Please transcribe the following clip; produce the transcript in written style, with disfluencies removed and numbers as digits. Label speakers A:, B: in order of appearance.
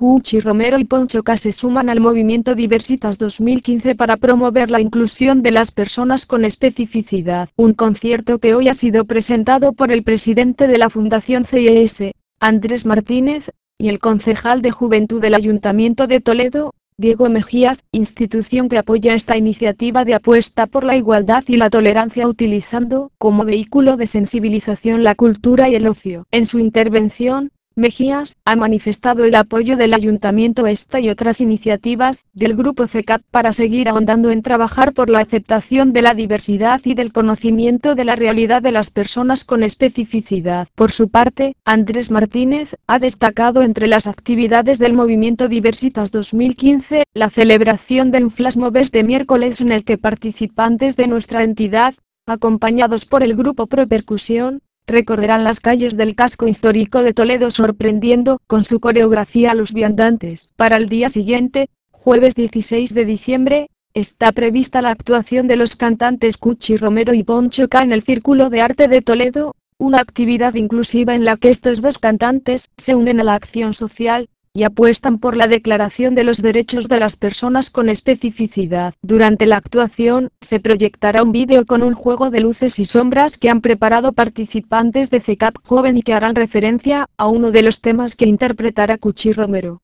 A: Cuchi Romero y Poncho K se suman al movimiento Diversitas 2015 para promover la inclusión de las personas con especificidad. Un concierto que hoy ha sido presentado por el presidente de la Fundación CES, Andrés Martínez, y el concejal de Juventud del Ayuntamiento de Toledo, Diego Mejías, institución que apoya esta iniciativa de apuesta por la igualdad y la tolerancia utilizando como vehículo de sensibilización la cultura y el ocio. En su intervención, Mejías ha manifestado el apoyo del Ayuntamiento a esta y otras iniciativas del Grupo CECAP para seguir ahondando en trabajar por la aceptación de la diversidad y del conocimiento de la realidad de las personas con especificidad. Por su parte, Andrés Martínez ha destacado entre las actividades del movimiento Diversitas 2015, la celebración de un flash mob este miércoles en el que participantes de nuestra entidad, acompañados por el grupo Propercusión, recorrerán las calles del casco histórico de Toledo sorprendiendo con su coreografía a los viandantes. Para el día siguiente, jueves 16 de diciembre, está prevista la actuación de los cantantes Cuchi Romero y Poncho K en el Círculo de Arte de Toledo, una actividad inclusiva en la que estos dos cantantes se unen a la acción social y apuestan por la declaración de los derechos de las personas con especificidad. Durante la actuación, se proyectará un vídeo con un juego de luces y sombras que han preparado participantes de CECAP Joven y que harán referencia a uno de los temas que interpretará Cuchi Romero.